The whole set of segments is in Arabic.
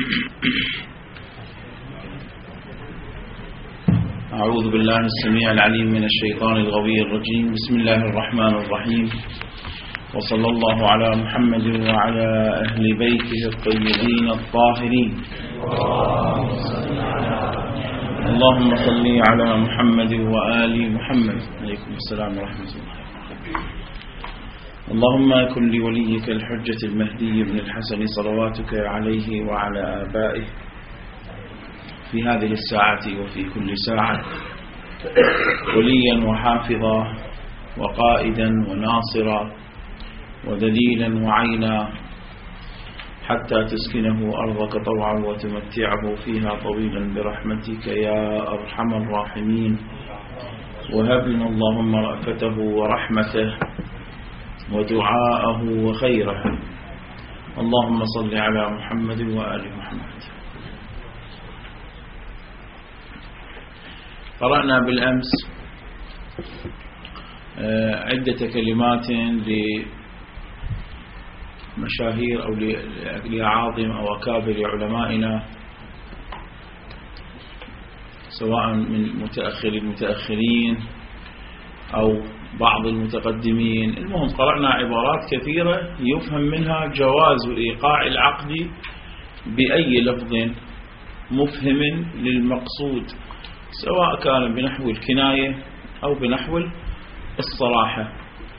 أعوذ بالله السميع العليم من الشيطان الغوي الرجيم. بسم الله الرحمن الرحيم، وصلى الله على محمد وعلى أهل بيته الطيبين الطاهرين. اللهم صل على محمد وآل محمد. عليكم السلام ورحمة الله. اللهم كن لوليك الحجة المهدي بن الحسن صلواتك عليه وعلى آبائه في هذه الساعة وفي كل ساعة وليا وحافظا وقائدا وناصرا ودليلا وعينا، حتى تسكنه أرضك طوعا وتمتعه فيها طويلا برحمتك يا أرحم الراحمين. وهب لنا اللهم رأفته ورحمته ودعاءه وخيره. اللهم صل على محمد وآل محمد. قرأنا بالأمس عدة كلمات لمشاهير أو لأعاظم أو أكابر علمائنا، سواء من متأخر المتأخرين أو بعض المتقدمين. المهم قرأنا عبارات كثيرة يفهم منها جواز إيقاع العقد بأي لفظ مفهم للمقصود، سواء كان بنحو الكناية أو بنحو الصراحة.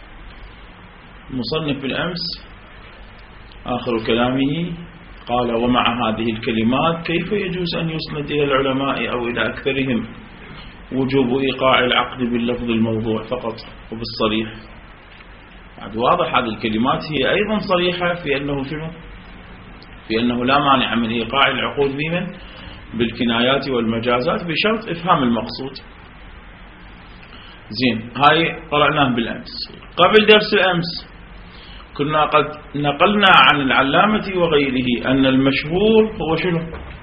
المصنف بالأمس آخر كلامه قال: ومع هذه الكلمات كيف يجوز أن يسند إلى العلماء أو إلى أكثرهم وجوب إيقاع العقد باللفظ الموضوع فقط وبالصريح؟ واضح هذه الكلمات هي أيضا صريحة في أنه شنو؟ في أنه لا مانع من إيقاع العقود بمن؟ بالكنايات والمجازات، بشرط إفهام المقصود. زين، هاي قرأناه بالأمس. قبل درس الأمس كنا قد نقلنا عن العلامة وغيره أن المشهور هو شنو؟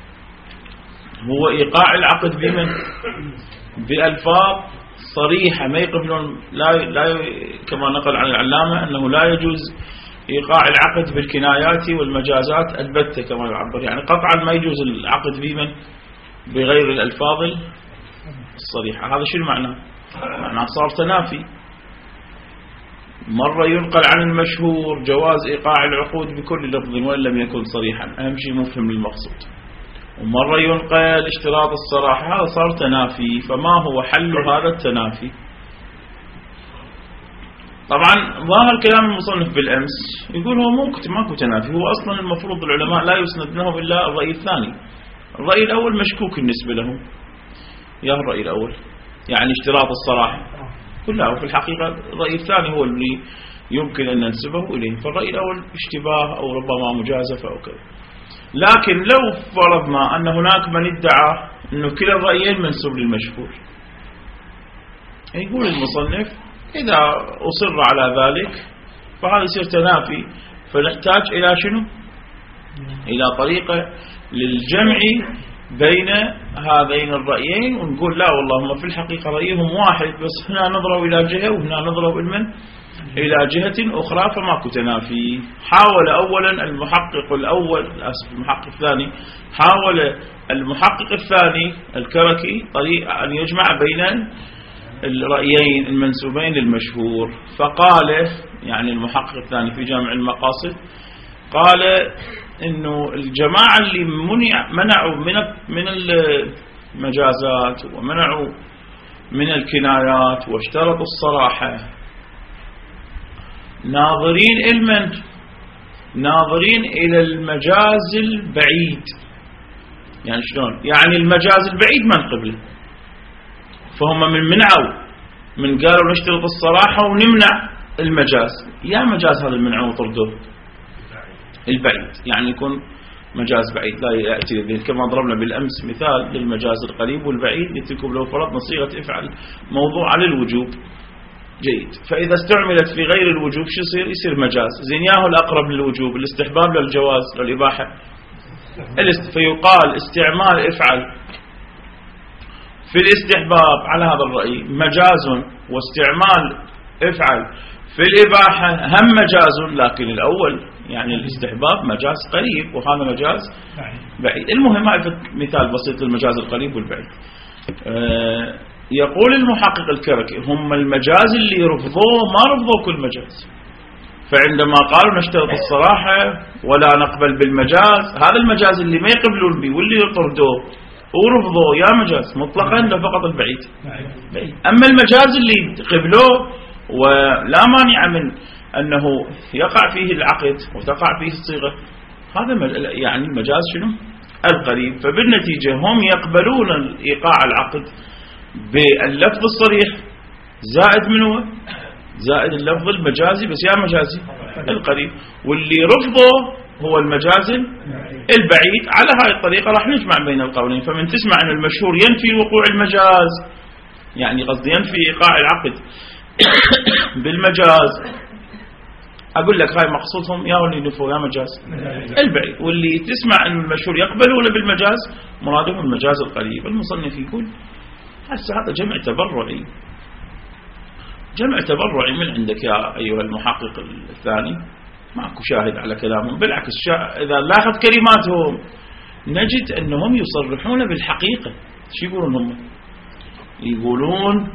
هو إيقاع العقد بمن؟ بألفاظ صريحة، ما يقبلون لا كما نقل عن العلامة أنه لا يجوز إيقاع العقد بالكنايات والمجازات البتة كما يعبر، يعني قطعا ما يجوز العقد بمن؟ بغير الألفاظ الصريحة. هذا شو المعنى؟ معناه صار تنافي. مرة ينقل عن المشهور جواز إيقاع العقود بكل لفظ وإن لم يكن صريحا، أهم شيء مفهم للمقصود. ومرة ينقل اشتراط الصراحة، هذا صار تنافي. فما هو حل هذا التنافي؟ طبعا ظاهر كلام المصنف بالأمس يقول هو ماكو تنافي، هو أصلا المفروض العلماء لا يسند لهم إلا الرأي الثاني. الرأي الأول مشكوك بالنسبة لهم. يا الرأي الأول يعني اشتراط الصراحة كلها، وفي الحقيقة الرأي الثاني هو اللي يمكن أن ننسبه إليه. فالرأي الأول اشتباه أو ربما مجازفة أو كذا. لكن لو فرضنا أن هناك من ادعى أنه كلا الرأيين منسوب للمشهور، يقول المصنف إذا أصر على ذلك فهذا يصير تنافي، فنحتاج إلى شنو؟ إلى طريقة للجمع بين هذين الرأيين، ونقول لا والله هم في الحقيقة رأيهم واحد، بس هنا نظروا إلى جهة وهنا نظروا إلى جهة أخرى، فماكو تنافي. حاول أولا المحقق الأول، المحقق الثاني، حاول المحقق الثاني الكركي طريقة أن يجمع بين الرأيين المنسوبين للمشهور، فقال يعني المحقق الثاني في جامع المقاصد قال إنه الجماعة اللي منعوا من المجازات ومنعوا من الكنايات واشترطوا الصراحة ناظرين إلى المجاز البعيد. يعني شلون؟ يعني المجاز البعيد ما نقبله، فهم منعوا من قالوا نشترط الصراحة ونمنع المجاز. يا مجاز هذا المنع وطرده البعيد، يعني يكون مجاز بعيد لا يأتي للذهن، كما ضربنا بالأمس مثال للمجاز القريب والبعيد يتركب لو فرضنا صيغة افعل موضوع على الوجوب. جيد، فإذا استعملت في غير الوجوب شو يصير مجاز. زين، ياهو الأقرب للوجوب، الاستحباب للجواز للإباحة، فيقال استعمال افعل في الاستحباب على هذا الرأي مجاز، واستعمال افعل في الإباحة هم مجاز، لكن الأول يعني الاستحباب مجاز قريب وهذا مجاز بعيد. المهم هذا مثال بسيط للمجاز القريب والبعيد. يقول المحقق الكركي هم المجاز اللي رفضوه ما رفضوا كل مجاز، فعندما قالوا نشترط الصراحة ولا نقبل بالمجاز، هذا المجاز اللي ما يقبلون به واللي يطردوه ورفضوه يا مجاز مطلقا لا فقط البعيد. أما المجاز اللي قبلوه ولا مانع من أنه يقع فيه العقد وتقع فيه الصيغة، هذا يعني المجاز شنو؟ القريب. فبالنتيجة هم يقبلون إيقاع العقد باللفظ الصريح زائد منه زائد اللفظ المجازي، بس يا مجازي القريب، واللي رفضه هو المجاز البعيد. على هاي الطريقة راح نجمع بين القولين. فمن تسمع أن المشهور ينفي وقوع المجاز، يعني قصد ينفي إيقاع العقد بالمجاز، أقول لك هاي مقصودهم يا اللي نفوا يا مجاز البعيد. واللي تسمع أن المشهور يقبلون بالمجاز مرادهم المجاز القريب. المصنف يقول هسه هذا جمع تبرعي، جمع تبرعي من عندك يا أيها المحقق الثاني، ماكو شاهد على كلامهم. بالعكس إذا لاحظ كلماتهم نجد أنهم يصرحون بالحقيقة. شو يقولون هم؟ يقولون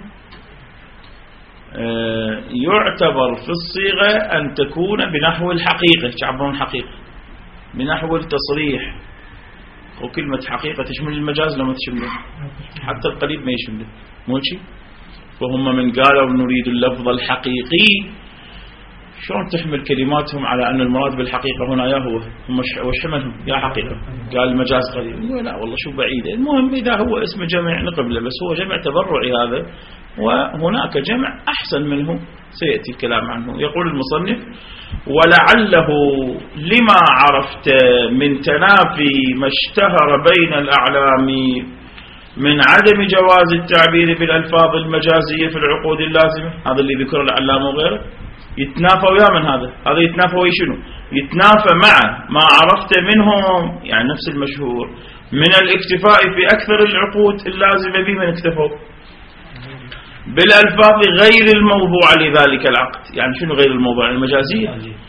يعتبر في الصيغة أن تكون بنحو الحقيقة. تعبرون حقيقة بنحو التصريح، وكلمة حقيقة تشمل المجاز لما تشمله، حتى القريب ما يشمله، مو شيء. فهم من قالوا نريد اللفظ الحقيقي، شلون تحمل كلماتهم على أن المراد بالحقيقة هنا يا هو؟ هم وش حملهم؟ يا حقيقة. قال المجاز قريب، لا والله شو بعيد. المهم إذا هو اسم جمع نقبله، بس هو جمع تبرعي هذا، وهناك جمع أحسن منه سيأتي الكلام عنه. يقول المصنف ولعله لما عرفت من تنافي ما اشتهر بين الأعلام من عدم جواز التعبير بالألفاظ المجازية في العقود اللازمة. هذا اللي ذكر العلام وغيره يتنافى ويا من هذا يتنافى ويشنو؟ يتنافى مع ما عرفت منهم، يعني نفس المشهور من الاكتفاء في أكثر العقود اللازمة به من اكتفوا بالألفاظ غير الموضوع لذلك العقد. يعني شنو غير الموضوع؟ المجازية.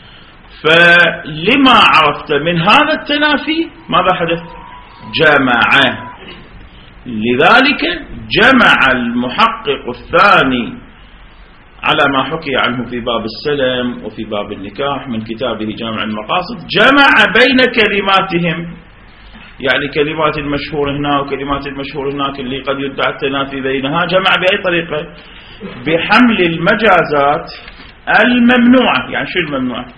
فلما عرفت من هذا التنافي ماذا حدث؟ جمع. لذلك جمع المحقق الثاني على ما حكي عنه في باب السلم وفي باب النكاح من كتابه جامع المقاصد، جمع بين كلماتهم، يعني كلمات المشهور هنا وكلمات المشهور هناك اللي قد يدعى التنافي بينها، جمع بأي طريقة؟ بحمل المجازات الممنوعة. يعني شو الممنوعة؟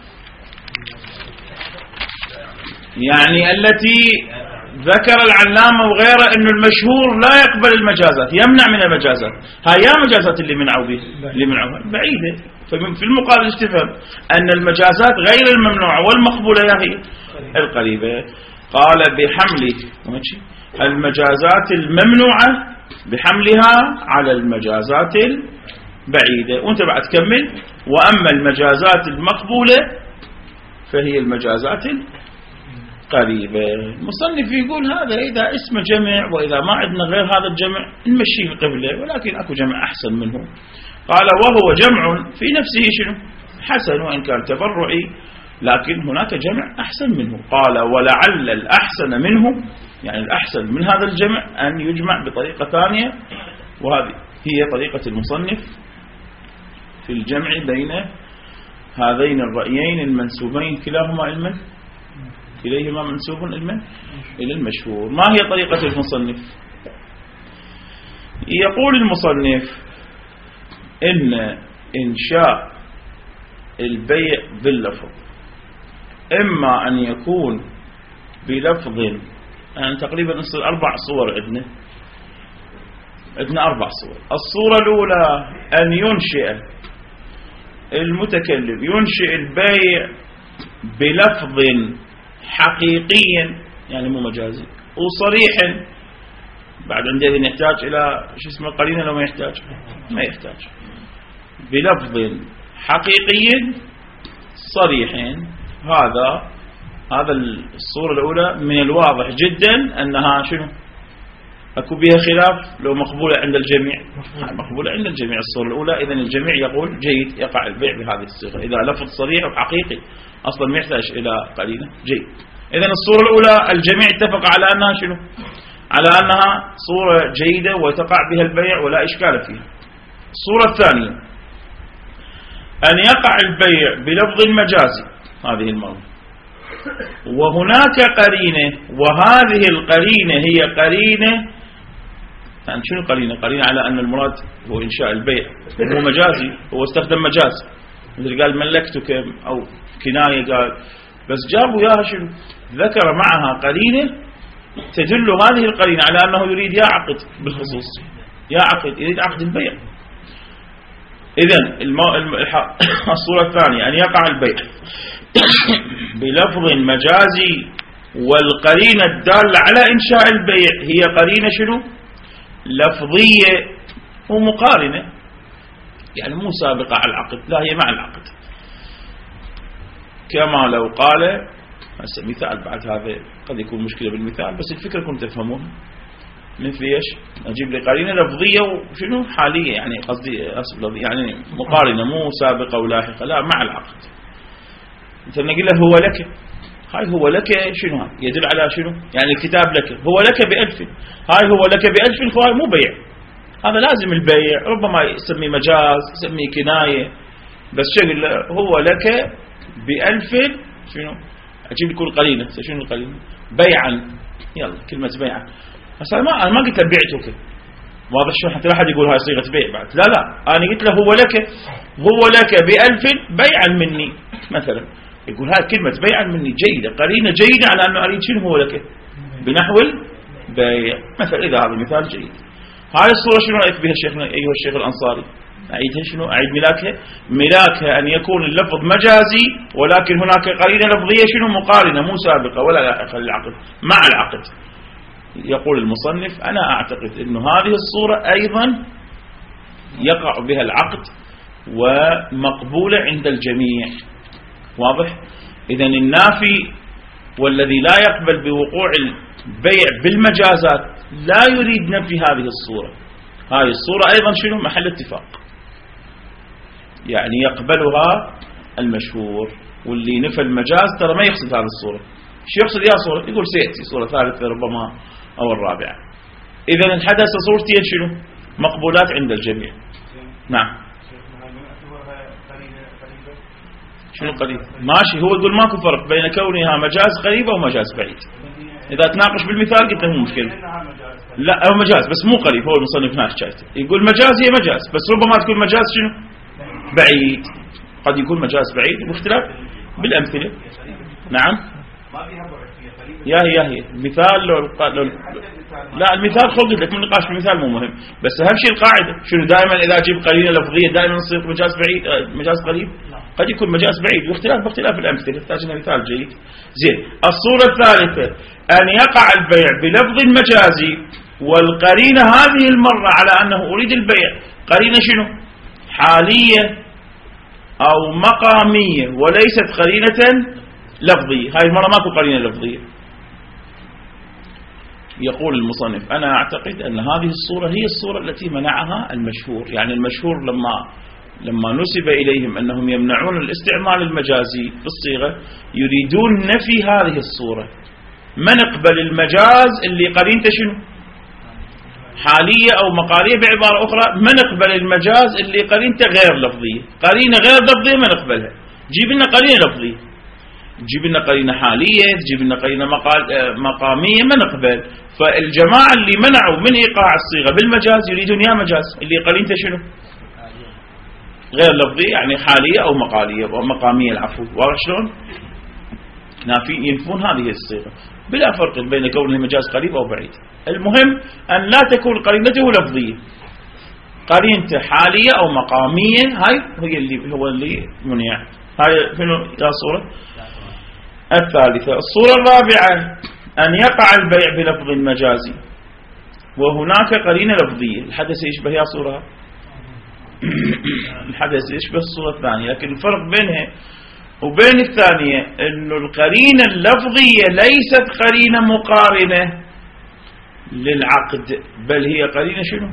يعني التي ذكر العلامة وغيره أن المشهور لا يقبل المجازات، يمنع من المجازات. هاي يا مجازات اللي منعوا به اللي منعوها بعيدة. ففي المقابل استفهم أن المجازات غير الممنوعة والمقبولة هي القريبة. قال بحمل المجازات الممنوعة بحملها على المجازات البعيدة. وانت بعد تكمل وأما المجازات المقبولة فهي المجازات قريبة. المصنف يقول هذا إذا اسم جمع، وإذا ما عندنا غير هذا الجمع نمشيه قبله، ولكن أكو جمع أحسن منه. قال وهو جمع في نفسه شنو؟ حسن، وإن كان تبرعي لكن هناك جمع أحسن منه. قال ولعل الأحسن منه، يعني الأحسن من هذا الجمع أن يجمع بطريقة ثانية، وهذه هي طريقة المصنف في الجمع بين هذين الرأيين المنسوبين كلاهما علما إليهما منسوب علما إلى المشهور. ما هي طريقة المصنف؟ يقول المصنف إن إنشاء البيع باللفظ إما أن يكون بلفظ، يعني تقريبا نصل 4 صور عندنا 4 صور. الصورة الأولى أن ينشئ المتكلم ينشئ البيع بلفظ حقيقي، يعني مو مجازي، وصريح. بعد عندئذ يحتاج إلى شو اسمه قرينة لو ما يحتاج؟ ما يحتاج. بلفظ حقيقي صريح. هذا الصورة الأولى من الواضح جدا أنها شنو؟ أكو بها خلاف لو مقبولة عند الجميع؟ مقبولة عند الجميع الصورة الأولى. إذن الجميع يقول جيد، يقع البيع بهذه الصيغة إذا لفظ صريح وحقيقي أصلا ما يحتاج إلى قرينة. جيد. إذن الصورة الأولى الجميع اتفق على أنها شنو؟ على أنها صورة جيدة وتقع بها البيع ولا إشكال فيها. الصورة الثانية أن يقع البيع بلفظ مجازي هذه المرة، وهناك قرينة، وهذه القرينة هي قرينة، يعني شنو قرينة؟ قرينة على أن المراد هو إنشاء البيع، هو مجازي، هو استخدم مجاز، مثل قال ملكتك أو كناية، قال بس جابوا ياها شنو؟ ذكر معها قرينة تدل هذه القرينة على أنه يريد يا عقد بالخصوص، يا عقد، يريد عقد البيع. إذن الصورة الثانية أن يقع البيع بلفظ مجازي والقرينة الدالة على إنشاء البيع هي قرينة شنو؟ لفظية ومقارنة، يعني مو سابقة على العقد، لا هي مع العقد. كما لو قال هسه مثال، بعد هذا قد يكون مشكلة بالمثال بس الفكرة كنت تفهمون. مثل ايش؟ اجيب لي قرينة لفظية وشنو حالية، يعني قصدي يعني مقارنة مو سابقة ولاحقة، لا مع العقد. مثلا نقول له هو لك، هاي هو لك شنو؟ هاي يدل على شنو؟ يعني الكتاب لك، هو لك ب1000، هاي هو لك ب1000 فهاي مو بيع، هذا لازم البيع، ربما يسمي مجاز، يسمي كناية، بس شغل هو لك ب1000 شنو؟ اجيب لكم القرينة، شنو القرينة؟ بيعا، يلا كلمة بيعا. بس أنا ما قلت له بعتك، واضح شو؟ حتى لا أحد يقول هاي صيغة بيع بعد، لا أنا قلت له هو لك ب1000 بيعا مني مثلا، يقول هاي كلمة بيعا مني جيدة، قرينة جيدة على أنه أريد شنو هو لك بنحو البيع مثلا. إذا هذا مثال جيد. هاي الصورة شنو رأيك بها الشيخ أيها الشيخ الأنصاري؟ أعيدها شنو؟ أعيد ملاكها أن يكون اللفظ مجازي ولكن هناك قرينة لفظية شنو؟ مقارنة مو سابقة ولا لاحقة للعقد، مع العقد. يقول المصنف أنا أعتقد أن هذه الصورة أيضا يقع بها العقد ومقبولة عند الجميع، واضح؟ إذن النافي والذي لا يقبل بوقوع البيع بالمجازات لا يريد نفي هذه الصورة. هذه الصورة أيضا شنو؟ محل اتفاق، يعني يقبلها المشهور، واللي نفى المجاز ترى ما يقصد هذه الصورة. شو يقصد يا صورة؟ يقول سيأتي صورة ثالثة ربما أو الرابعة. إذن الحدث صورتين شنو؟ مقبولات عند الجميع. نعم. شنو قريب؟ ماشي، هو يقول ماكو فرق بين كونها مجاز قريبة ومجاز بعيد. إذا تناقش بالمثال قلت له مو مشكلة. لا هو مجاز بس مو قريب، هو المصنف ناقش شايته يقول مجاز هي مجاز، بس ربما تكون مجاز شنو؟ بعيد. قد يكون مجاز بعيد باختلاف بالأمثلة. نعم. يا هي مثال لو لا المثال خذ لك من نقاش المثال مو مهم، بس اهم شيء القاعده شنو؟ دائما اذا اجيب قرينه لفظيه دائما يصير مجاز بعيد مجاز قريب، قد يكون مجاز بعيد باختلاف الامثله، يحتاج لنا مثال جيد. زين. الصوره الثالثه ان يقع البيع بلفظ مجازي والقرينه هذه المره على انه اريد البيع قرينه شنو؟ حاليه او مقاميه وليست قرينه لفظيه. هاي المره ماكو قرينه لفظيه. يقول المصنف أنا أعتقد أن هذه الصورة هي الصورة التي منعها المشهور، يعني المشهور لما نسب إليهم أنهم يمنعون الاستعمال المجازي في الصيغة يريدون نفي هذه الصورة. ما نقبل المجاز اللي قرينته شنو؟ حالية أو مقالية، بعبارة أخرى ما نقبل المجاز اللي قرينته غير لفظية. قرينة غير لفظية ما نقبلها، جيب لنا قرينة لفظية، تجيب لنا قرينة حالية، تجيب لنا قرينة مقامية، ما نقبل. فالجماعة اللي منعوا من إيقاع الصيغة بالمجاز يريدون يا مجاز اللي قرينته شنو؟ غير لفظية، يعني حالية أو مقالية أو مقامية العفو. واضح شلون؟ نافي ينفون هذه الصيغة بلا فرق بين كونه مجاز قريب أو بعيد. المهم أن لا تكون قرينته لفظية، قرينته حالية أو مقامية، هاي هو اللي منع. هاي شنو يا صورة الثالثة. الصورة الرابعة أن يقع البيع بلفظ مجازي وهناك قرينة لفظية. الحدث يشبه يا صورة الحدث يشبه الصورة الثانية، لكن الفرق بينها وبين الثانية أنه القرينة اللفظية ليست قرينة مقارنة، للعقد، بل هي قرينة شنو؟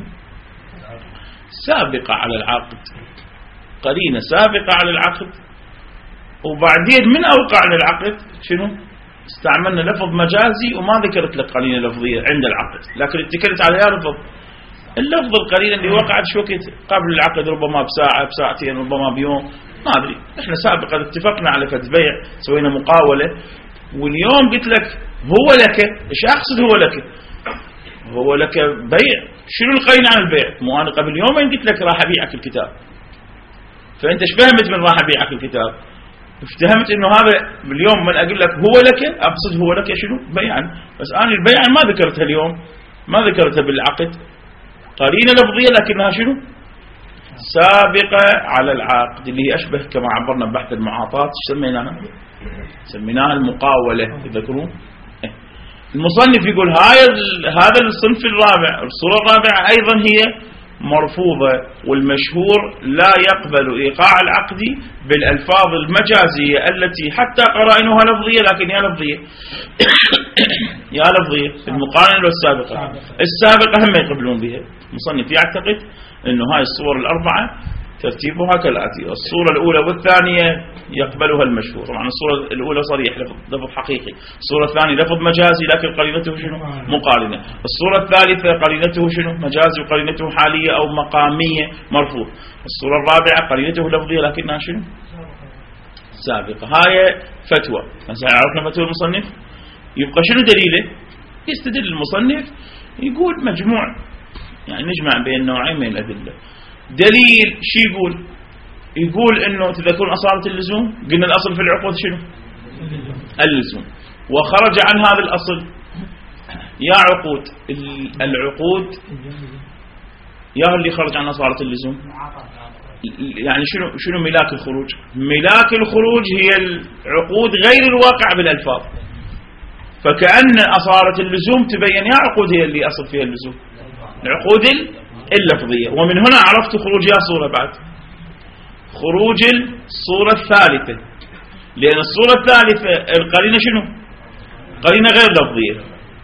سابقة على العقد، قرينة سابقة على العقد. وبعدين من أوقع للعقد شنو؟ استعملنا لفظ مجازي وما ذكرت لك قرينة لفظية عند العقد، لكن اتكلت على لفظ اللفظ القرينة اللي وقعت شو وقت قبل العقد، ربما بساعة بساعتين ربما بيوم، ما أدري. احنا سابقا اتفقنا على فتح بيع، سوينا مقاولة، واليوم قلت لك هو لك. ايش أقصد هو لك؟ هو لك بيع. شنو القرينة عن البيع؟ مو أنا قبل يومين قلت لك راح أبيعك الكتاب، فأنت ايش فهمت من راح أبيعك الكتاب؟ افتهمت انه هذا اليوم من اقول لك هو لك اقصد هو لك شنو؟ بيعا. بس انا البيعا ما ذكرتها اليوم، ما ذكرتها بالعقد، قرينة لفظية لكنها شنو؟ سابقة على العقد، اللي هي اشبه كما عبرنا ببحث المعاطات. ايش سميناها؟ سميناها المقاولة، تذكرون؟ المصنف يقول هذا الصنف الرابع، الصورة الرابعة ايضا هي مرفوضة، والمشهور لا يقبل إيقاع العقد بالألفاظ المجازية التي حتى قرائنها لفظية، لكن يا لفظية يا لفظية المقارنة والسابقة. السابقة هم يقبلون بها. المصنف يعتقد أنه هاي الصور الأربعة ترتيبها كالآتي: الصورة الأولى والثانية يقبلها المشهور، طبعا الصورة الأولى صريح لفظ حقيقي، الصورة الثانية لفظ مجازي لكن قرينته شنو؟ مقارنة، الصورة الثالثة قرينته شنو؟ مجازي وقرينته حالية أو مقامية مرفوض، الصورة الرابعة قرينته لفظية لكنها شنو؟ سابقة. هاي فتوى. عرفنا فتوى المصنف. يبقى شنو دليله؟ يستدل المصنف يقول مجموع، يعني نجمع بين نوعين من الأدلة. دليل شي يقول انه تذكرون أصالة اللزوم، قلنا الأصل في العقود شنو؟ اللزوم، وخرج عن هذا الأصل يا عقود العقود يا اللي خرج عن أصالة اللزوم. يعني شنو ملاك الخروج؟ ملاك الخروج هي العقود غير الواقع بالألفاظ، فكأن أصالة اللزوم تبين يا عقود هي اللي أصل فيها اللزوم، العقود اللفظية. ومن هنا عرفت خروج يا صورة بعد، خروج الصورة الثالثة، لأن الصورة الثالثة القرينة شنو؟ قرينة غير لفظية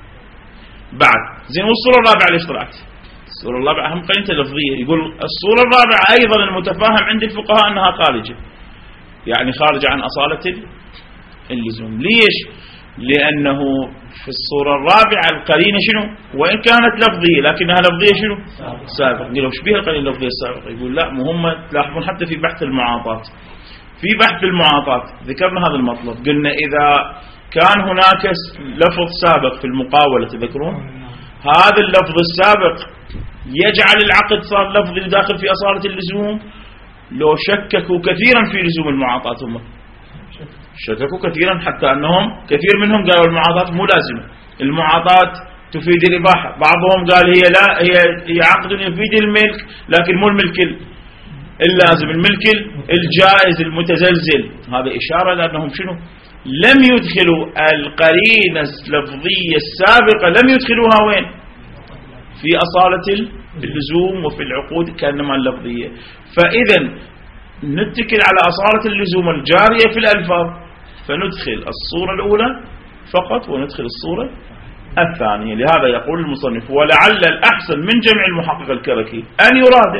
بعد. زين، والصورة الرابعة ليش طلعت؟ الصورة الرابعة هم قرينة لفظية. يقول الصورة الرابعة أيضا المتفاهم عند الفقهاء أنها خارجة، يعني خارجة عن أصالة اللزوم. ليش؟ لأنه في الصورة الرابعة القرينة شنو؟ وإن كانت لفظية لكنها لفظية شنو؟ سابقة. قالوا ايش بيها القرينة اللفظية السابقة؟ يقول لا، مهمة. تلاحظون حتى في بحث المعاطات، في بحث المعاطات ذكرنا هذا المطلب. قلنا إذا كان هناك لفظ سابق في المقاولة، تذكرون هذا اللفظ السابق يجعل العقد صار لفظي داخل في أصالة اللزوم. لو شككوا كثيرا في لزوم المعاطات، هم شككوا كثيرا حتى أنهم كثير منهم قالوا المعاطات مو لازمة، المعاطات تفيد الإباحة. بعضهم قال هي لا، هي عقد يفيد الملك لكن مو الملك اللازم، الملك الجائز المتزلزل. هذا إشارة لأنهم شنو؟ لم يدخلوا القرينة اللفظية السابقة، لم يدخلوها وين؟ في أصالة اللزوم وفي العقود كأنما اللفظية. فإذا نتكل على أصالة اللزوم الجارية في الألفاظ، فندخل الصورة الأولى فقط وندخل الصورة الثانية. لهذا يقول المصنف: ولعل الأحسن من جمع المحقق الكركي أن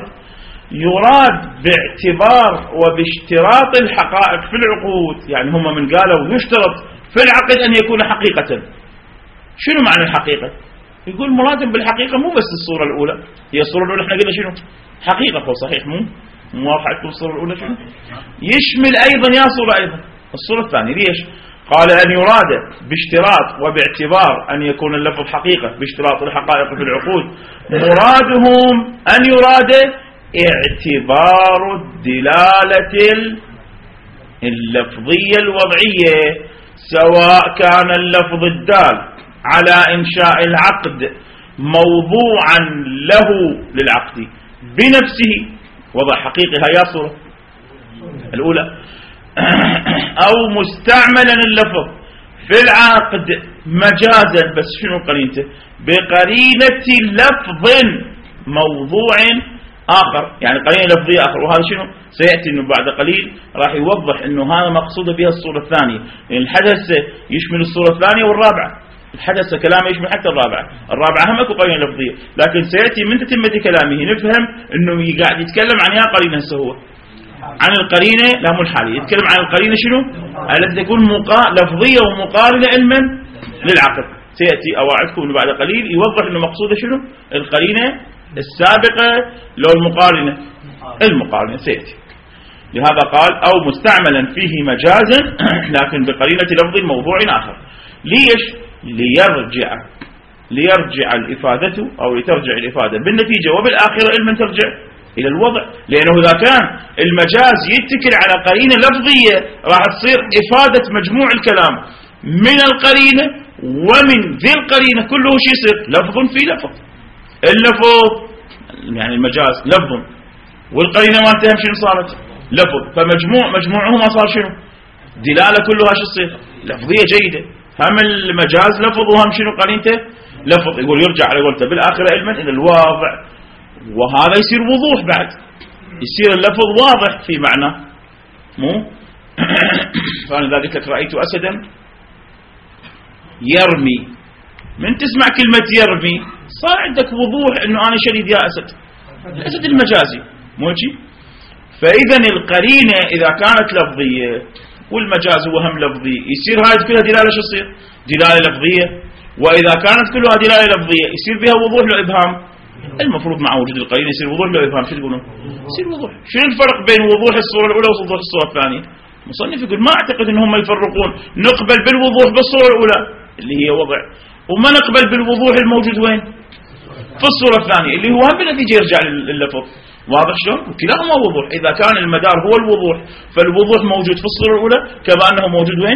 يراد باعتبار وباشتراط الحقائق في العقود. يعني هم من قالوا يشترط في العقد أن يكون حقيقة. شنو معنى الحقيقة؟ يقول مراد بالحقيقة مو بس الصورة الأولى، هي الصورة الأولى احنا قلنا شنو؟ حقيقة، هو صحيح مو واضح تكون الصورة الأولى شنو؟ يشمل أيضا يا صورة أيضا الصورة الثانية. ليش؟ قال أن يراد باشتراط وباعتبار أن يكون اللفظ حقيقة باشتراط الحقائق في العقود، مرادهم أن يراد اعتبار الدلالة اللفظية الوضعية، سواء كان اللفظ الدال على إنشاء العقد موضوعا له للعقد بنفسه، وضع حقيقي هيا صورة الأولى، أو مستعملا اللفظ في العقد مجازا، بس شنو قرينته؟ بقرينة لفظ موضوع آخر، يعني قرينة لفظية آخر. وهذا شنو سيأتي إنه بعد قليل راح يوضح إنه هذا مقصود بها الصورة الثانية، لأن الحدث يشمل الصورة الثانية والرابعة. حدث كلامه يشمل حتى الرابعة هم اكو قرينة لفظية، لكن سيأتي من تتمة كلامه نفهم انه قاعد يتكلم عن يا قرينة هسه هو عن القرينة لا مو الحالية، يتكلم عن القرينة شنو؟ التي تكون لفظية ومقارنة علما للعقل. سيأتي أواعدكم انه بعد قليل يوضح انه مقصوده شنو؟ القرينة السابقة لو المقارنة سيأتي. لهذا قال أو مستعملا فيه مجازا لكن بقرينة لفظ موضوع آخر. ليش؟ ليرجع الإفادة أو لترجع الإفادة بالنتيجة وبالآخرة علما ترجع إلى الوضع، لأنه إذا كان المجاز يتكل على قرينة لفظية راح تصير إفادة مجموع الكلام من القرينة ومن ذي القرينة كله شيء يصير لفظ في لفظ. اللفظ يعني المجاز لفظ والقرينة ما انتهم شنو صارت؟ لفظ، فمجموعهما صار شنو؟ دلالة كلها شو تصير؟ لفظية جيدة. هم المجاز لفظ وهم شنو قرينته؟ لفظ. يقول يرجع على قولته بالآخرة علما إلى الواضع، وهذا يصير وضوح بعد، يصير اللفظ واضح في معنى مو فأنا ذلك لك رأيت أسدا يرمي، من تسمع كلمة يرمي صار عندك وضوح انه انا شريد يا اسد، الاسد المجازي موجي. فاذا القرينة اذا كانت لفظية والمجاز هو هم لفظي يصير هاي كلها دلالة شو تصير؟ دلالة لفظية. واذا كانت كلها دلالة لفظية يصير بها وضوح لو ابهام. المفروض مع وجود القرينة يصير وضوح لو ابهام. شو تقولون؟ يصير وضوح. شنو الفرق بين وضوح الصورة الاولى ووضوح الصورة الثانية؟ مصنف يقول ما اعتقد ان هم يفرقون، نقبل بالوضوح بالصورة الاولى اللي هي وضع، وما نقبل بالوضوح الموجود وين؟ في الصورة الثانية اللي هو هم بالنتيجة يرجع لللفظ. واضح شلون؟ كلاهما وضوح. إذا كان المدار هو الوضوح فالوضوح موجود في الصورة الأولى كما أنه موجود وين؟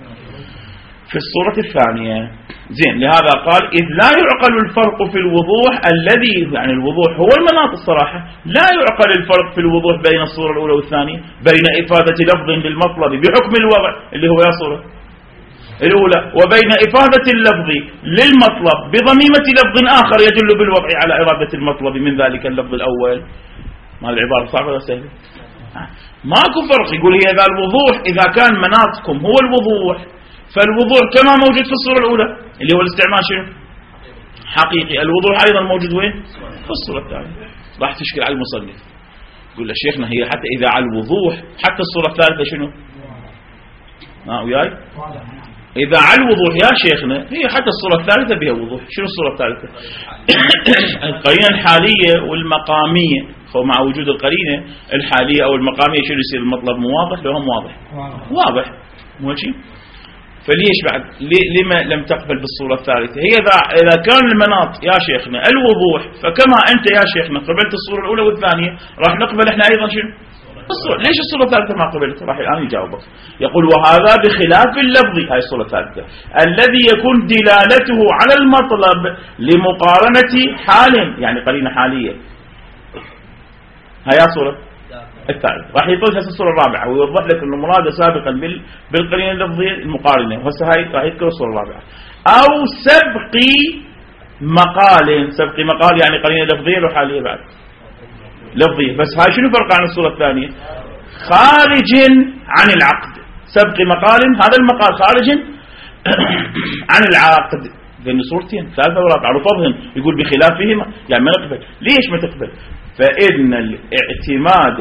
في الصورة الثانية. زين، لهذا قال إذ لا يعقل الفرق في الوضوح الذي يعني الوضوح هو المناط الصراحة، لا يعقل الفرق في الوضوح بين الصورة الأولى والثانية، بين إفادة لفظ للمطلب بحكم الوضع اللي هو يا صورة الأولى وبين إفادة اللفظ للمطلب بضميمة لفظ آخر يدل بالوضع على إرادة المطلب من ذلك اللفظ الأول. ما العبارة صعبة ولا سهلة؟ ماكو فرق. يقول هي إذا الوضوح إذا كان مناطكم هو الوضوح فالوضوح كما موجود في الصورة الأولى اللي هو الاستعمال شنو؟ حقيقي. الوضوح أيضا موجود وين؟ في الصورة الثانية. راح تشكل على المصنف. يقول له شيخنا هي حتى إذا على الوضوح حتى الصورة الثالثة شنو؟ وياي؟ إذا على الوضوح يا شيخنا هي حتى الصورة الثالثة بها وضوح. شنو الصورة الثالثة؟ القرينة الحالية والمقامية. فمع وجود القرينة الحالية أو المقامية شنو يصير المطلب مو واضح لو هم واضح مو شيء. فليش بعد لما لم تقبل بالصورة الثالثة؟ هي إذا كان المناط يا شيخنا الوضوح فكما أنت يا شيخنا قبلت الصورة الأولى والثانية راح نقبل إحنا أيضا شنو؟ الصورة. ليش الصورة الثالثة ما قبلت؟ راح الآن يجاوبك. يقول وهذا بخلاف اللفظي، هاي الصورة الثالثة الذي يكون دلالته على المطلب لمقارنة حال يعني قرينة حالية. هاي صورة الثالث راح يطلع هسه الصورة الرابعة ويوضح لك انه مراده سابقا بالقرينة اللفظية المقارنة، وهسه هاي راح يذكر الصورة الرابعة. او سبق مقال يعني قرينة لفظية لو حالية بعد لفظية. بس هاي شنو فرق عن الصورة الثانية؟ خارج عن العقد. سبق مقال هذا المقال خارج عن العقد. ذن صورتين ثالثة ورابعة رفضهم. يقول بخلافهما يعني ما نقبل. ليش ما تقبل؟ فإن الاعتماد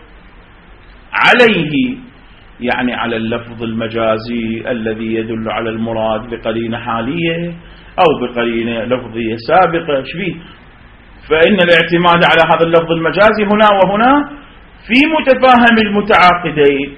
عليه يعني على اللفظ المجازي الذي يدل على المراد بقرينة حالية أو بقرينة لفظية سابقة شبيه. فإن الاعتماد على هذا اللفظ المجازي هنا وهنا في متفاهم المتعاقدين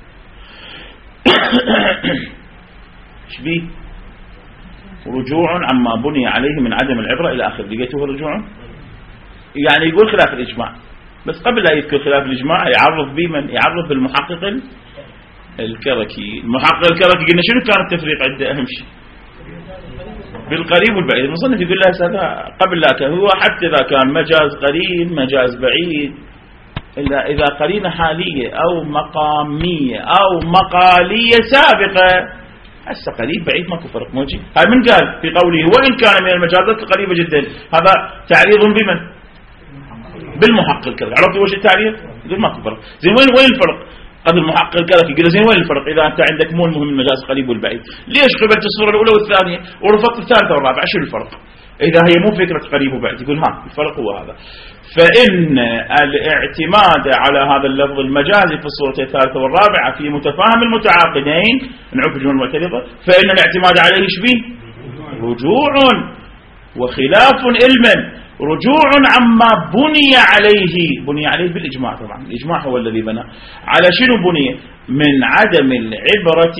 شبيه رجوع عما بني عليه من عدم العبرة إلى آخر. لقيته رجوع يعني يقول خلاف الإجماع، بس قبل لا يذكر خلاف الإجماع يعرف بمن؟ يعرف بالمحقق الكركي. المحقق الكركي قلنا شنو كان التفريق عنده أهم شيء؟ بالقريب والبعيد. المصنف يقول له هذا قبل لا كان هو حتى إذا كان مجاز قريب مجاز بعيد إلا إذا قرينة حالية أو مقامية أو مقالية سابقة هسه قريب بعيد ماكو فرق موجي. هاي من قال في قوله وإن كان من المجازات القريبة جدا. هذا تعريض بمن؟ بالمحقق الكركي. عرفتوا وش التعريض؟ يقول ماكو فرق. زين وين الفرق؟ قد المحقق قال لك، يقول زين وين الفرق إذا أنت عندك مو المهم المجاز القريب والبعيد؟ ليش قبلت الصورة الأولى والثانية ورفضت الثالثة والرابعة؟ شو الفرق إذا هي مو فكرة قريب وبعيد؟ يقول ها الفرق هو هذا. فإن الاعتماد على هذا اللفظ المجازي في الصورة الثالثة والرابعة في متفاهم المتعاقدين نعرف الجمل المعترضة، فإن الاعتماد عليه شبيه رجوع وخلاف علما، رجوع عما بني عليه بالإجماع. طبعا الإجماع هو الذي بنى على شنو بني؟ من عدم العبرة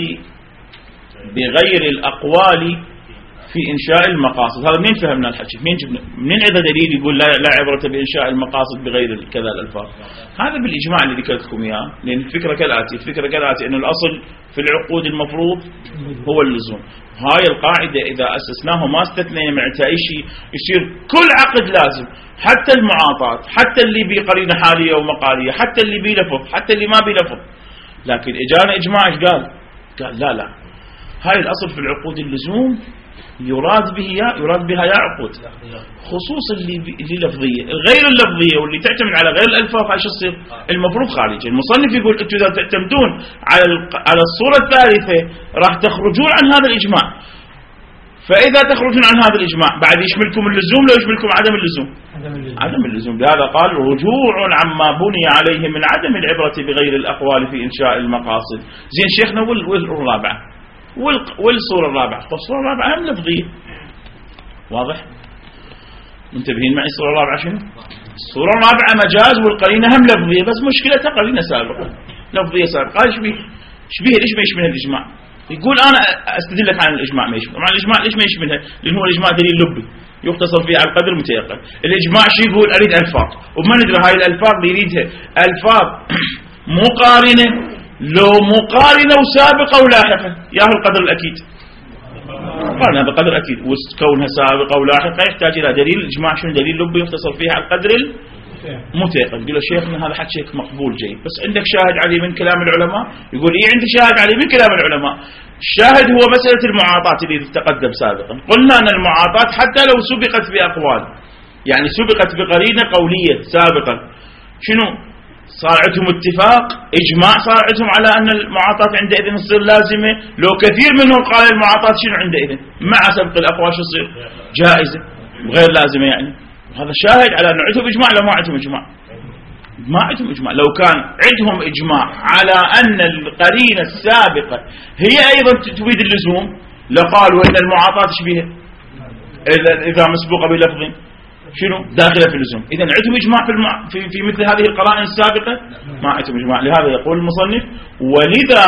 بغير الأقوال في إنشاء المقاصد. هذا منين فهمنا الحكي؟ منين إذا دليل يقول لا عبرة بإنشاء المقاصد بغير كذا الألفاظ؟ هذا بالإجماع اللي ذكرت لكم إياه. لأن الفكرة كالآتي أن الأصل في العقود المفروض هو اللزوم. هاي القاعدة إذا أسسناه ما استثنينا من شيء يصير كل عقد لازم، حتى المعاطات، حتى اللي بيه قرينة حالية ومقالية، حتى اللي بيه لفظ، حتى اللي ما بيه لفظ. لكن إجانا إجماع إيش قال لا هاي الأصل في العقود اللزوم، يراد بها يا عقود خصوص اللي لفظية. غير اللفظية واللي تعتمد على غير الألفاظ هاي شو تصير؟ المفروض خارجي. المصنف يقول انتم إذا تعتمدون على الصورة الثالثة راح تخرجون عن هذا الإجماع. فإذا تخرجون عن هذا الإجماع بعد يشملكم اللزوم لو يشملكم عدم اللزوم؟ عدم اللزوم. لهذا قال رجوع عما بني عليه من عدم العبرة بغير الأقوال في إنشاء المقاصد. زين شيخنا والرابعة والصورة الرابعة؟ الصورة الرابعة هم لفظية، واضح؟ منتبهين معي؟ الصورة الرابعة شنو؟ الصورة الرابعة مجاز والقرينة هم لفظية، بس مشكلتها قرينة سابقة لفظية سابقة. قال شبيه ليش ما يشبه الإجماع؟ يقول أنا أستدلك عن الإجماع ما يشبه. طبعا الإجماع ليش ما يشبهها؟ لأن هو الإجماع دليل لبي يقتصر فيه على القدر المتيقن. الإجماع شو يقول؟ أريد ألفاظ، وما ندري هاي الألفاظ اللي يريدها ألفاظ مقارنة لو مقارنة وسابقة ولاحقة، ياهو القدر الأكيد قارنها بقدر أكيد، وكونها سابقة ولاحقة يحتاج إلى دليل. الإجماع شنو؟ دليل لبي يختصر فيه على القدر المتيقن. يقول له شيخنا هذا حكيك مقبول جيد، بس عندك شاهد عليه من كلام العلماء؟ يقول إيه عندي شاهد عليه من كلام العلماء. الشاهد هو مسألة المعاطات اللي تقدم سابقا. قلنا أن المعاطات حتى لو سبقت بأقوال، يعني سبقت بقرينة قولية سابقا، شنو صار عندهم اتفاق إجماع، صار عندهم على أن المعاطات عندئذ تصير لازمة. لو كثير منهم قال المعاطات شنو عندئذ مع سبق الأقوال شو تصير؟ جائزة وغير لازمة. يعني هذا شاهد على أن عندهم إجماع. لو ما عندهم إجماع ما عندهم إجماع. لو كان عندهم إجماع على أن القرينة السابقة هي أيضا تفيد اللزوم لقالوا أن المعاطات شبيهة إذا مسبوقة بلفظ شنو داخله في اللزوم. إذا عندهم إجماع في مثل هذه القرائن السابقة؟ ما عندهم إجماع. لهذا يقول المصنف ولذا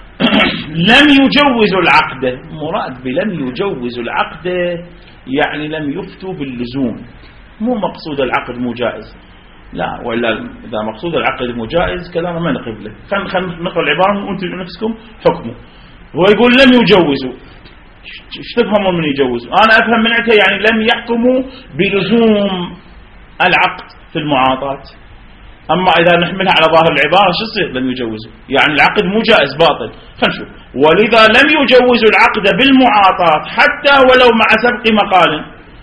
لم يجوزوا العقد. مراد بلم يجوزوا العقد يعني لم يفتوا باللزوم، مو مقصود العقد مو جائز، لا، وإلا إذا مقصود العقد مو جائز كلامه ما نقبله. خلينا نقرأ العبارة وأنتم نفسكم حكموا. هو يقول لم يجوزوا. ايش تفهمون من يجوزوا؟ أنا أفهم من عندها يعني لم يحكموا بلزوم العقد في المعاطات. أما إذا نحملها على ظاهر العبارة شو يصير؟ لم يجوزوا يعني العقد مو جائز باطل. خلينا نشوف. ولذا لم يجوزوا العقد بالمعاطات حتى ولو مع سبق مقال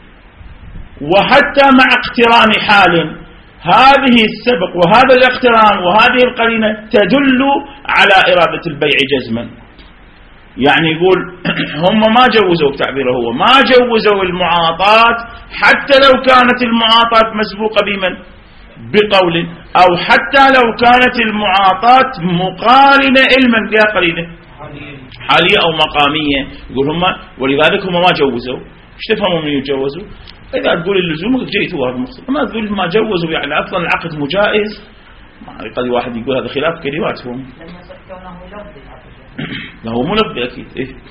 وحتى مع اقتران حال. هذه السبق وهذا الاقتران وهذه القرينة تدل على إرادة البيع جزما. يعني يقول هم ما جوزوا تعبيره هو ما جوزوا المعاطات حتى لو كانت المعاطات مسبوقة بمن؟ بقول، أو حتى لو كانت المعاطات مقارنة علما بها قرينة حالية أو مقامية. يقول هم ولذلك هم ما جوزوا. ايش تفهموا من يجوزوا؟ إذا تقول اللزوم جيد هو هذا المقصود. ما تقول ما جوزوا يعني أصلا العقد مجائز. قد واحد يقول هذا خلاف كلماتهم. لا هو مو لفظي أكيد.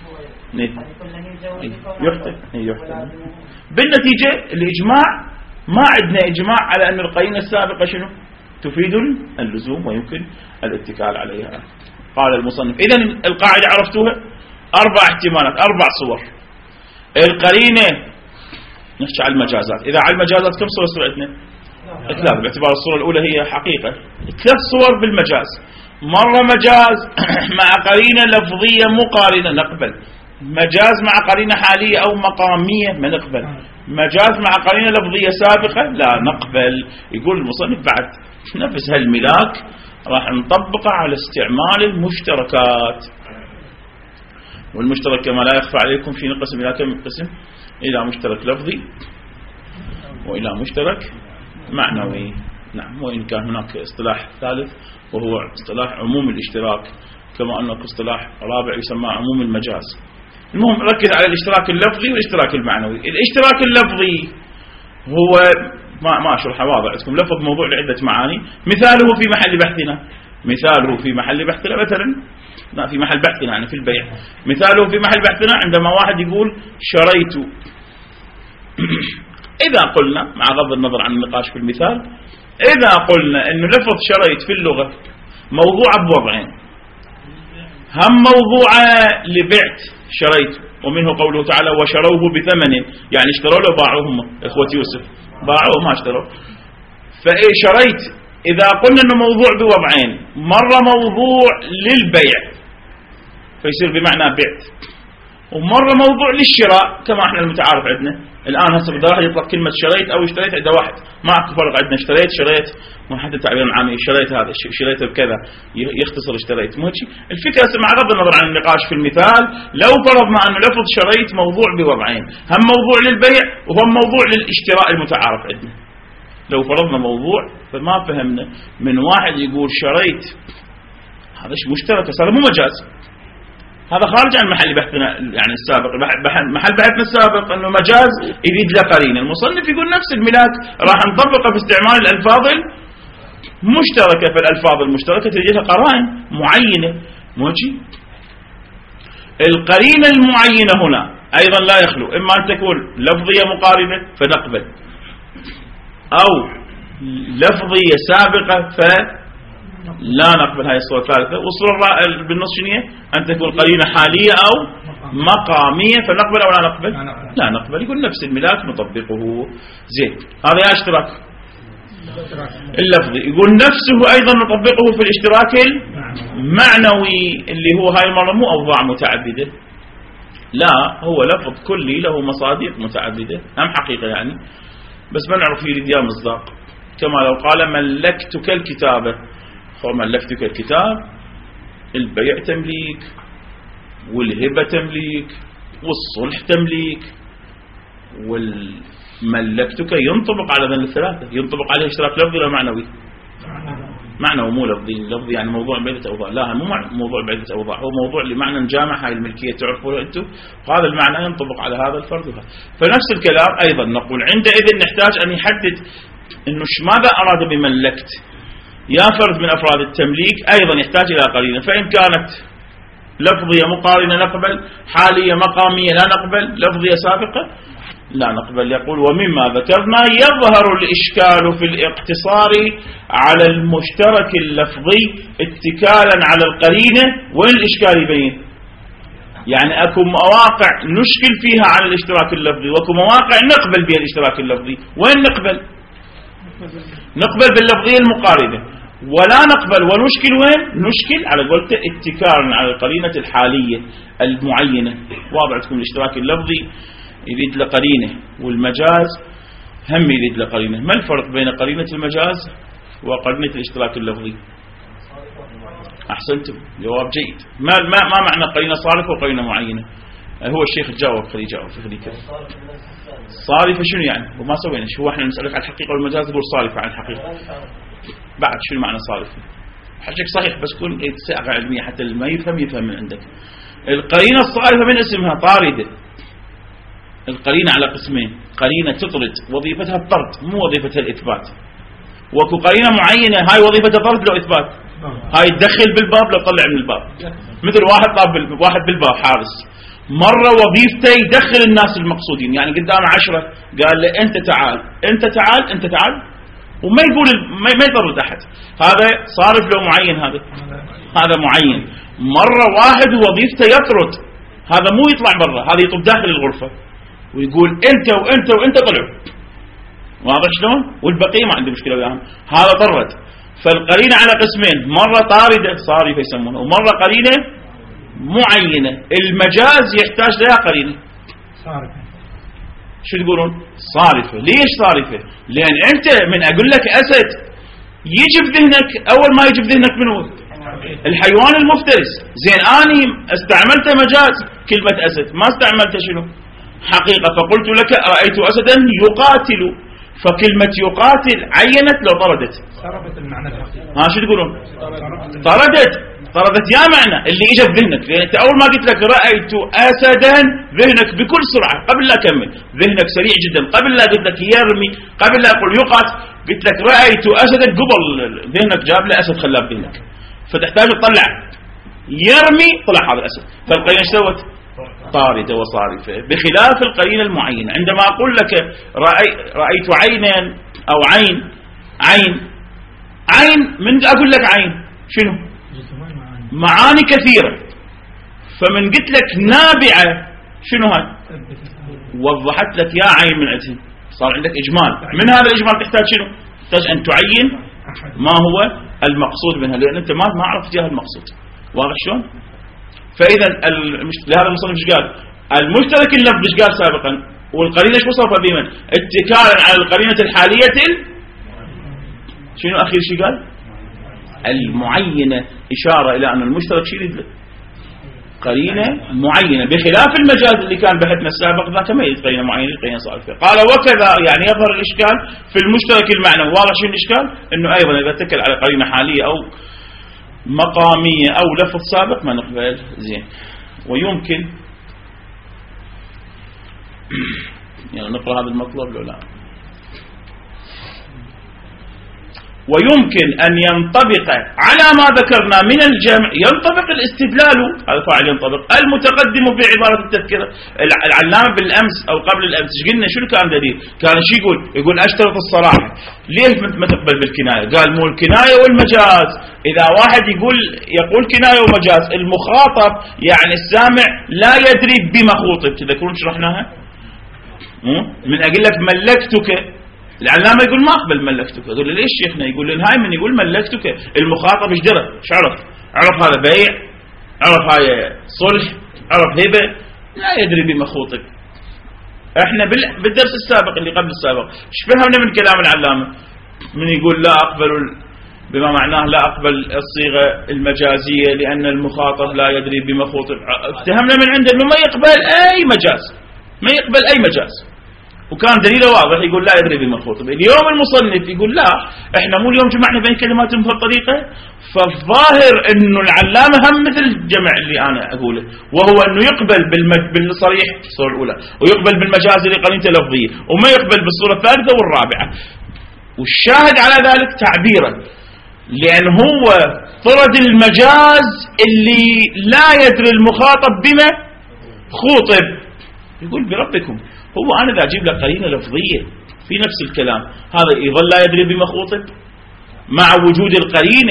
يخطئ. بالنتيجة الإجماع ما عندنا إجماع على أن القرينة السابقة شنو تفيد اللزوم ويمكن الاتكال عليها. قال المصنف إذن القاعدة عرفتوها 4 احتمالات 4 صور. القرينة نحكي على المجازات. إذا على المجازات كم صورة عندنا؟ 3 باعتبار الصورة الأولى هي حقيقة. 3 صور بالمجاز. مرة مجاز مع قرينة لفظية مقارنة نقبل، مجاز مع قرينة حالية أو مقامية ما نقبل، مجاز مع قرينة لفظية سابقة لا نقبل. يقول المصنف بعد نفس هالملاك راح نطبقه على استعمال المشتركات. والمشترك كما لا يخفى عليكم في نقسم إلى كم قسم؟ إلى مشترك لفظي وإلى مشترك معنوي. نعم. وإن كان هناك اصطلاح ثالث وهو اصطلاح عموم الاشتراك، كما أنه اصطلاح رابع يسمى عموم المجاز. المهم ركز على الاشتراك اللفظي والاشتراك المعنوي. الاشتراك اللفظي هو ما أشرحه، واضح عندكم، لفظ موضوع لعدة معاني. مثاله في محل بحثنا، مثاله في محل بحثنا مثلا، لا في محل بحثنا يعني في البيع. مثاله في محل بحثنا عندما واحد يقول شريت. إذا قلنا مع غض النظر عن النقاش في المثال، إذا قلنا أنه لفظ شريت في اللغة موضوع بوضعين، هم موضوع لبعت شريت، ومنه قوله تعالى وشروه بثمن، يعني اشتروا له باعوه هم إخوة يوسف، باعوه ما اشتروا. فإيه شريت إذا قلنا أنه موضوع بوضعين، مرة موضوع للبيع فيصير بمعنى بعت، ومرة موضوع للشراء كما احنا المتعارف عندنا الآن. هسه بدأ واحد يطلق كلمة شريت أو اشتريت عند واحد، ما أكو فرق عندنا، اشتريت ما حتى تعبير عامي، شريت هذا شريت بكذا يختصر اشتريت. مو هيك الفكرة. مع غض النظر عن النقاش في المثال، لو فرضنا أنه لفظ شريت موضوع بوضعين، هم موضوع للبيع وهم موضوع للاشتراء المتعارف عندنا، لو فرضنا موضوع فما فهمنا من واحد يقول شريت هذا مشترك، هذا مو مجاز، هذا خارج عن محل بحثنا يعني السابق. محل بحثنا السابق انه مجاز يريد له قرينه. المصنف يقول نفس الملاك راح نطبقه في استعمال الالفاظ المشتركه، فالالفاظ المشتركه تجي لها قرائن معينه. موجي القرينه المعينه هنا ايضا لا يخلو اما ان تكون لفظيه مقارنه فنقبل، او لفظيه سابقه لا نقبل. هاي الصورة الثالثة. والصورة بالنص شنو أن تكون قرينة حالية أو مقامية فنقبل أو لا نقبل؟ لا نقبل. يقول نفس الملاك نطبقه. زين، هذا يا اشتراك اللفظي. يقول نفسه أيضا نطبقه في الاشتراك المعنوي اللي هو هاي المرة مو أوضاع متعددة، لا هو لفظ كلي له مصادق متعددة، هم حقيقة يعني، بس ما نعرف يريد يا مصداق. كما لو قال ملكتك الكتابة، فملكتك الكتاب، البيع تمليك والهبة تمليك والصلح تمليك، والملكتك ينطبق على ذن الثلاثة، ينطبق عليه اشتراك لفظي ولا معنوي؟ معنوي مو لفظي. لفظي يعني موضوع بعدة أوضاع، لا مو موضوع بعدة أوضاع، هو موضوع لمعنى جامع هاي الملكية تعرفوه أنتم، وهذا المعنى ينطبق على هذا الفرد وهذا. فنفس الكلام أيضا نقول عندئذ نحتاج أن يحدد إنه ماذا أراد بملكت. يا فرد من أفراد التمليك أيضا يحتاج إلى قرينة، فإن كانت لفظية مقارنة نقبل، حالية مقامية لا نقبل، لفظية سابقة لا نقبل. يقول ومما ذكرنا يظهر الإشكال في الاقتصار على المشترك اللفظي اتكالا على القرينة. وين الإشكال يبين؟ يعني أكو مواقع نشكل فيها على الاشتراك اللفظي وأكو مواقع نقبل بها الاشتراك اللفظي. وين نقبل؟ نقبل باللفظية المقارنة، ولا نقبل ونشكل وين؟ نشكل على قولته اتكالا على القرينة الحالية المعينة. واضح لكم الاشتراك اللفظي يريد له قرينة، والمجاز هم يريد له قرينة. ما الفرق بين قرينة المجاز وقرينة الاشتراك اللفظي؟ أحسنتم، جواب جيد. ما معنى قرينة صارفة وقرينة معينة؟ هو الشيخ تجاوب، خليه يجاوب خليه كذا. صارفة شنو يعني؟ وما سوينا شو احنا نسألك عن الحقيقة والمجاز تقول صارفة عن الحقيقة. بعد شنو معنى صارفة؟ حجك صحيح بس كون صيغة علمية حتى اللي ما يفهم من عندك. القرينة الصارفة من اسمها طاردة. القرينة على قسمين، قرينة تطرد وظيفتها الطرد مو وظيفتها الإثبات، وكو قرينة معينة هاي وظيفتها طرد لو إثبات. هاي تدخل بالباب لو طلع من الباب. مثل واحد بالباب حارس، مرة وظيفته يدخل الناس المقصودين، يعني قدام 10 قال له أنت تعال أنت تعال أنت تعال، وما يقول ما يطرد أحد. هذا صارف له معين، هذا معين. مرة واحد وظيفته يطرد، هذا مو يطلع برا، هذا يطب داخل الغرفة ويقول أنت وأنت وأنت طلعوا. واضح شلون؟ والبقية ما عنده مشكلة وياهم. هذا طرد. فالقرينة على قسمين، مرة طاردة صارفة يسمونها، ومرة قرينة معينة. المجاز يحتاج لها قرينة صارفة. شو تقولون؟ صارفة. ليش صارفة؟ لأن أنت من أقول لك أسد يجي بذهنك أول ما يجي بذهنك منو؟ الحيوان المفترس. زين أني استعملت مجاز كلمة أسد، ما استعملت شنو؟ حقيقة. فقلت لك رأيت أسدا يقاتل، فكلمة يقاتل عينت لو طردت صرفت المعنى الحقيقي. ها شو تقولون؟ طردت يا معنى اللي اجى بذهنك. لان انت اول ما قلت لك رأيت اسدا ذهنك بكل سرعة قبل لا اكمل، ذهنك سريع جدا، قبل لا قلت لك يرمي، قبل لا اقول يقاتل، قلت لك رأيت اسدا، قبل ذهنك جاب له اسد خلاه بذهنك، فتحتاج تطلع يرمي طلع هذا الاسد. فالقرينة ايش سوت؟ طاردة وصارفة، بخلاف القرينة المعينة. عندما أقول لك رأيت عينا أو عين من أقول لك عين شنو؟ معاني كثيرة. فمن قلت لك نابعة شنو هاي؟ وضحت لك يا عين من عندها، صار عندك إجمال. من هذا الإجمال تحتاج شنو؟ تحتاج أن تعين ما هو المقصود منها، لأن أنت ما عرفت إياها المقصود. واضح شلون؟ فإذا لهذا المصنف ايش قال؟ المشترك اللفظ ايش قال سابقا؟ والقرينة ايش وصفها بمن؟ اتكالا على القرينة الحالية شنو أخير شيء قال؟ المعينة، إشارة إلى أن المشترك شيء يريد قرينة معينة، بخلاف المجاز اللي كان بحثنا السابق ذاك ما يريد قرينة معينة، قرينة صارفة. قال وكذا يعني يظهر الإشكال في المشترك المعنوي. واضح شنو الإشكال؟ إنه أيضا إذا اتكل على قرينة حالية أو مقامية أو لفظ سابق ما نقبل. زين. ويمكن يعني نقرأ هذا المطلب لو لا. ويمكن أن ينطبق على ما ذكرنا من الجمع، ينطبق الاستدلال، هذا فاعل ينطبق، المتقدم في عبارة التذكرة. العلامة بالأمس أو قبل الأمس قلنا شنو كان دليل؟ كان شو يقول أشترط الصراحة. ليه ما تقبل بالكناية؟ قال مو الكناية والمجاز. إذا واحد يقول كناية ومجاز، المخاطب يعني السامع لا يدري بما خوطب. تذكرون شرحناها؟ من أقول لك ملكتك، العلامة يقول ما أقبل ملكتك. أقول له ليش شيخنا؟ يقول لي هاي من يقول ملكتك، المخاطب ايش درى؟ ايش عرف هذا بيع، عرف هاي صلح، عرف هبة، لا يدري بما خوطب. احنا بالدرس السابق اللي قبل السابق ايش فهمنا من كلام العلامة؟ من يقول لا أقبل بما معناه لا أقبل الصيغة المجازية لأن المخاطب لا يدري بما خوطب. اتهمنا من عنده انه ما يقبل أي مجاز، ما يقبل أي مجاز، وكان دليله واضح يقول لا يدري بما خوطب. اليوم المصنف يقول لا، احنا مو اليوم جمعنا بين كلماتهم بهالطريقة. فالظاهر انه العلامة هم مثل الجمع اللي انا اقوله، وهو انه يقبل بالصريح الصورة الاولى، ويقبل بالمجاز لقرينته لفظية، وما يقبل بالصورة الثالثة والرابعة. والشاهد على ذلك تعبيرا، لان هو طرد المجاز اللي لا يدري المخاطب بما خوطب. يقول بربكم، هو أنا إذا أجيب لك قرينة لفظية في نفس الكلام هذا يظل لا يدري بما خوطب؟ مع وجود القرينة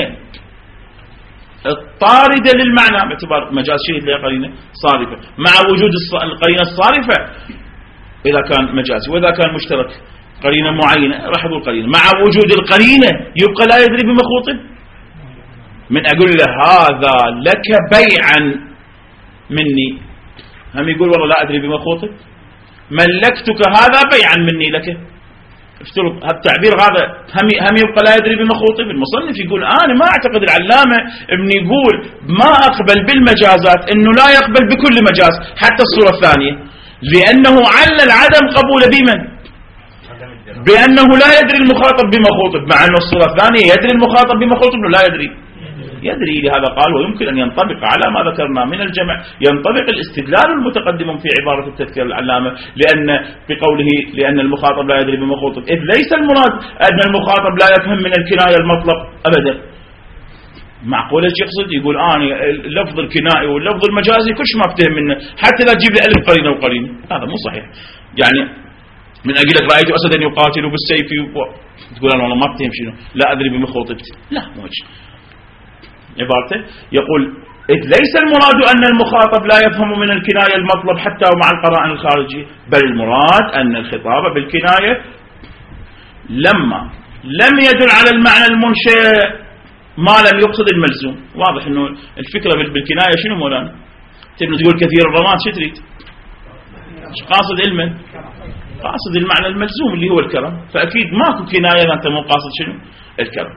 الطاردة للمعنى باعتبار مجاز شيء لها قرينة صارفة، مع وجود القرينة الصارفة إذا كان مجازي، وإذا كان مشترك قرينة معينة راح يقول قرينة، مع وجود القرينة يبقى لا يدري بما خوطب. من أقول له هذا لك بيعا مني، هم يقول والله لا أدري بما خوطب، ملكتك هذا بيعا مني لك. افترض هالتعبير هذا هم يبقى لا يدري بما خوطب. المصنف يقول أنا ما أعتقد العلامة ابن يقول ما أقبل بالمجازات إنه لا يقبل بكل مجاز حتى الصورة الثانية، لأنه علل عدم قبول بمن؟ بأنه لا يدري المخاطب بما خوطب، مع أن الصورة الثانية يدري المخاطب بما خوطب لا يدري. لهذا قال ويمكن أن ينطبق على ما ذكرنا من الجمع، ينطبق الاستدلال المتقدم في عبارة التذكير العلامة، لأن المخاطب لا يدري بما خوطب، إذ ليس المراد أن المخاطب لا يفهم من الكناية المطلق أبدا. معقول ايش يقصد؟ يقول أنا اللفظ الكنائي واللفظ المجازي كلش ما افتهم منه، حتى لا تجيب لي ألف قرينة وقرينة، هذا مو صحيح. يعني من أجل رأيت أسدا يقاتل بالسيف تقول أنا والله ما افتهم شنو، لا أدري بما خوطبت، لا مو هيك عبارته. يقول إذ ليس المراد أن المخاطب لا يفهم من الكناية المطلب حتى ومع القرائن الخارجية، بل المراد أن الخطاب بالكناية لما لم يدل على المعنى المنشئ ما لم يقصد الملزوم. واضح أنه الفكرة بالكناية شنو مولانا؟ تبني تقول كثير الرماد شو تريد؟ قاصد علما، قاصد المعنى الملزوم اللي هو الكرم، فأكيد ماكو كناية أنت مو قاصد شنو؟ الكرم.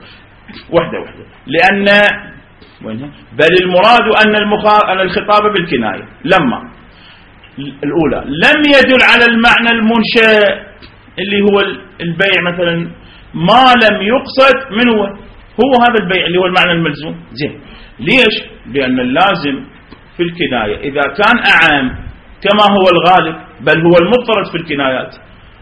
وحدة لأن بل المراد أن الخطاب بالكناية لما الأولى لم يدل على المعنى المنشأ اللي هو البيع مثلا، ما لم يقصد من هو هذا البيع اللي هو المعنى الملزوم. زين، ليش؟ لأن اللازم في الكناية إذا كان أعام كما هو الغالب بل هو المفترض في الكنايات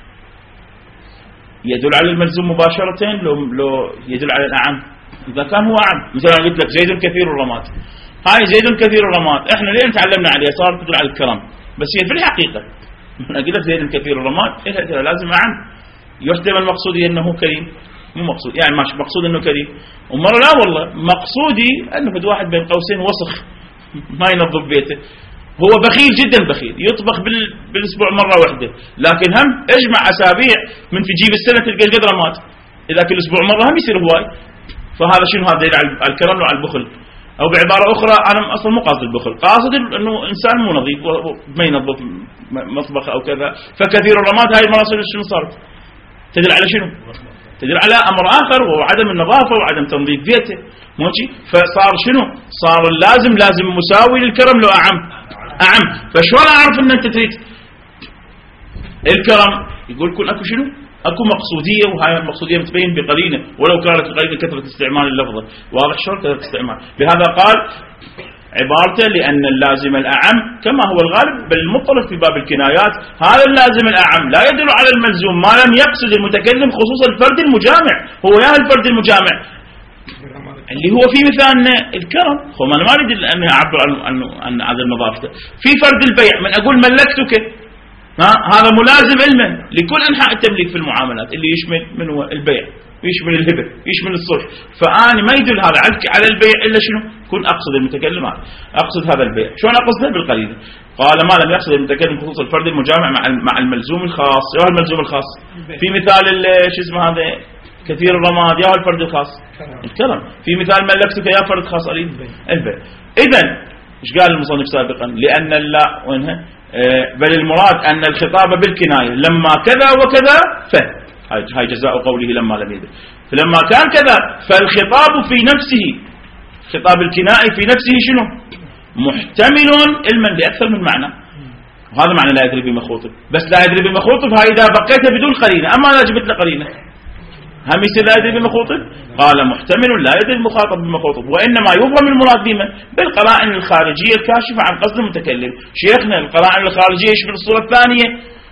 يدل على الملزوم مباشرة لو يدل على الأعم. إذا كان هو أعم، مثلا قلت لك زيد كثير الرماد، هاي زيد كثير الرماد احنا لين تعلمنا عليها صارت تدل على الكرم، بس هي في الحقيقة أنا قلت لك زيد كثير الرماد إلها لازم أعم، يحتمل مقصودي أنه كريم، مو مقصود يعني ماشي مقصود أنه كريم، ومرة لا والله مقصودي أنه فد واحد بين قوسين وسخ ما ينظف بيته، هو بخيل جدا بخيل، يطبخ بالاسبوع مره واحده، لكن هم اجمع اسابيع من تجيب السنه تلقى القدره مات، اذا كل اسبوع مره هم يصير هواي. فهذا شنو؟ هذا دليل على الكرم وعلى البخل. او بعباره اخرى انا اصلا مو قاصد البخل، قاصد انه انسان مو نظيف ما ينظف مطبخ او كذا، فكثير الرماد هاي المراسل شنو صارت؟ تدل على شنو؟ تدل على امر اخر وهو عدم النظافه وعدم تنظيف بيته، ماشي؟ فصار شنو؟ صار اللازم لازم مساوي للكرم لو اعم. فشلون اعرف ان انت تريد الكرم؟ يقول كن اكو شنو؟ اكو مقصوديه، وهاي المقصوديه متبين بقرينه ولو كانت القرينه كثره استعمال اللفظه، واضح شلون كثره استعمال؟ لهذا قال عبارته لان اللازم الاعم كما هو الغالب بل المضطرد في باب الكنايات، هذا اللازم الاعم لا يدل على الملزوم ما لم يقصد المتكلم خصوص الفرد المجامع. هو يا الفرد المجامع اللي هو في مثالنا الكرم، هو انا ما اريد ان اعبر عن هذا النظافه في فرد البيع، من اقول ملكتك هذا ملازم علما لكل انحاء التمليك في المعاملات اللي يشمل من هو البيع، يشمل الهبه، يشمل الصلح. فاني ما يدل هذا على البيع الا شنو؟ كن اقصد المتكلم اقصد هذا البيع. شلون اقصده؟ بالقرينه. قال ما لم يقصد المتكلم خصوص الفرد المجامع مع الملزوم الخاص. يا الملزوم الخاص في مثال شو اسمه هذا كثير الرماد، يا الفرد الخاص الكرم، في مثال ملكتك يا فرد خاص اريد البيع. اذا ايش قال المصنف سابقا؟ لان لا وينها بل المراد ان الخطاب بالكنايه لما كذا وكذا هاي جزاء قوله لما لم يدل. فلما كان كذا فالخطاب في نفسه، خطاب الكنائي في نفسه شنو؟ محتمل علما لاكثر من معنى، وهذا معنى لا يدري بما خاطب. بس لا يدري بما خاطب هاي اذا بقيت بدون قرينه، اما اذا جبت له قرينه هم يصير لا يدري بما خاطب. قال محتمل لا يدري المخاطب بما خاطب، وانما يفهم المراد بما بالقرائن الخارجيه الكاشفه عن قصد المتكلم. شيخنا القرائن الخارجيه يشمل الصوره الثانيه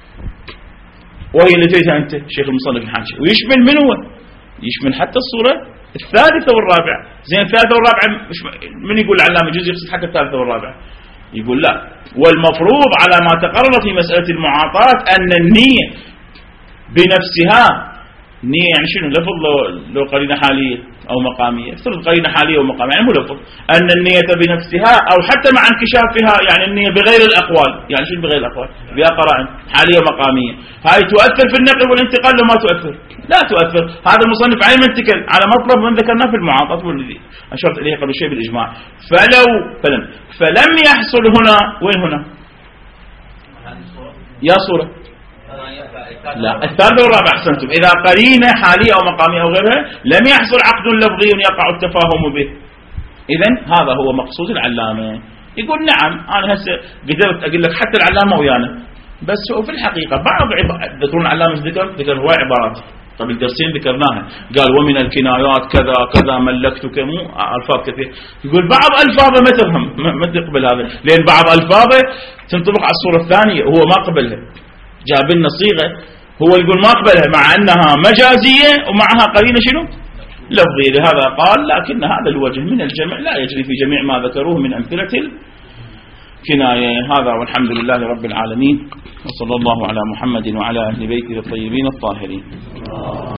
وهي اللي تريدها انت شيخ المصنف الحاشي، ويشمل من هو؟ يشمل حتى الصوره الثالثه والرابعه. زين الثالثه والرابعه من يقول العلامه يجوز يقصد حتى الثالثه والرابعه؟ يقول لا، والمفروض على ما تقرر في مساله المعاطاه ان النيه بنفسها، نية يعني شنو؟ لفظ لو قرينة حالية أو مقامية، افترض قرينة حالية ومقامية يعني مو لفظ، أن النية بنفسها أو حتى مع انكشافها، يعني النية بغير الأقوال، يعني شنو بغير الأقوال؟ بها قرائن حالية ومقامية، هاي تؤثر في النقل والانتقال لو ما تؤثر؟ لا تؤثر. هذا المصنف علم انتقل على مطلب من ذكرناه في المعاطفة والذي أشرت إليه قبل شيء بالإجماع. فلم يحصل هنا، وين هنا؟ يا صورة لا الثالثة والرابعة أحسنتم. إذا قرينة حالية أو مقامية أو غيرها لم يحصل عقد لفظي يقع التفاهم به. إذن هذا هو مقصود العلامة. يقول نعم أنا هسه قدرت أقول لك حتى العلامة ويانا، بس هو في الحقيقة بعض ذكرون العلامة ذكر هواي عبارات قبل درسين ذكرناها، قال ومن الكنايات كذا كذا ملكتك، مو ألفاظ كثير. يقول بعض ألفاظه ما تفهم ما تقبل هذا، لأن بعض ألفاظه تنطبق على الصورة الثانية وهو ما قبلها، جاب لنا صيغه هو يقول ما قبلها مع انها مجازيه ومعها قرينه شنو؟ لفظيه. لهذا قال لكن هذا الوجه من الجمع لا يجري في جميع ما ذكروه من امثله الكنايه. هذا والحمد لله رب العالمين، وصلى الله على محمد وعلى اهل بيته الطيبين الطاهرين.